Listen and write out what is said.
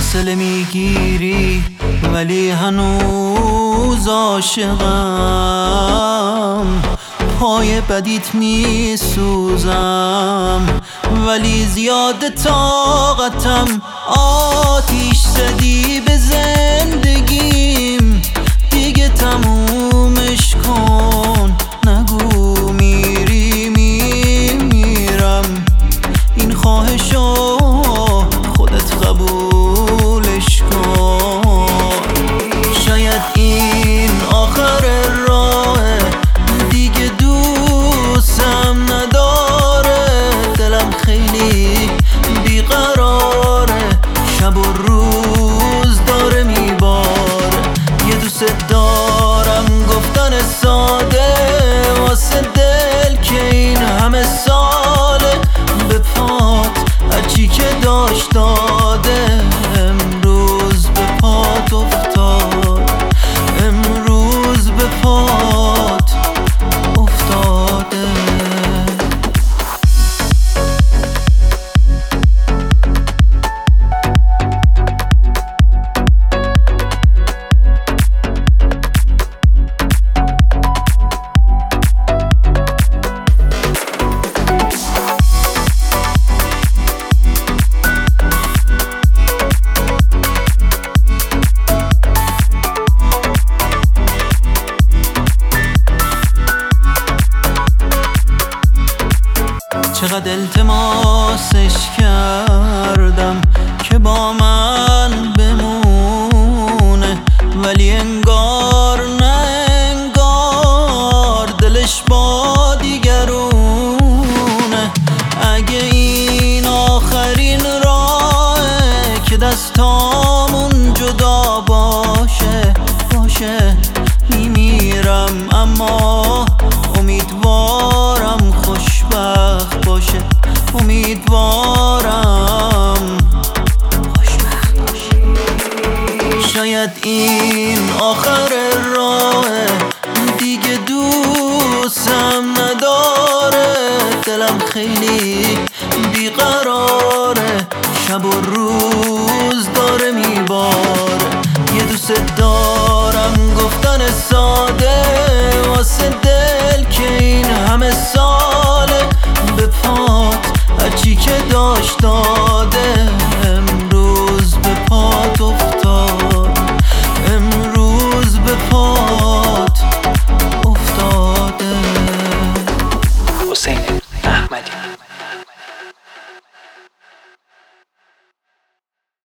فاصله میگیری ولی هنوز عاشقم، پای بدیت میسوزم ولی زیاد طاقتم. آتیش زدی به زندگیم، دیگه تمومش کن. نگو میری میمیرم، این خواهشو خودت قبولش کن. شاید این آخر راهه، دیگه دوستم نداره. دلم خیلی بیقراره، شب و روز داره میباره. یه دوست دارم گفتن ساده واسه دل که این همه ساله. به پات هرچی که داشت داده، امروز به پات افتاد، امروز به پات افتاده. چقدر التماسش کردم که با من بمونه، ولی انگار نه انگار دلش با دیگرونه. اگه این آخرین راهه که دستامون جدا باشه میمیرم، اما امیدوارم خوشبخت باشه. امیدوارم خوشبخت باشه. شاید این آخر راهه، دیگه دوستم نداره. دلم خیلی بیقراره، شب و روز داره میباره. یه دوست دارم گفتن ساده واسه دل که این همه ساله. به پات هرچی که داشت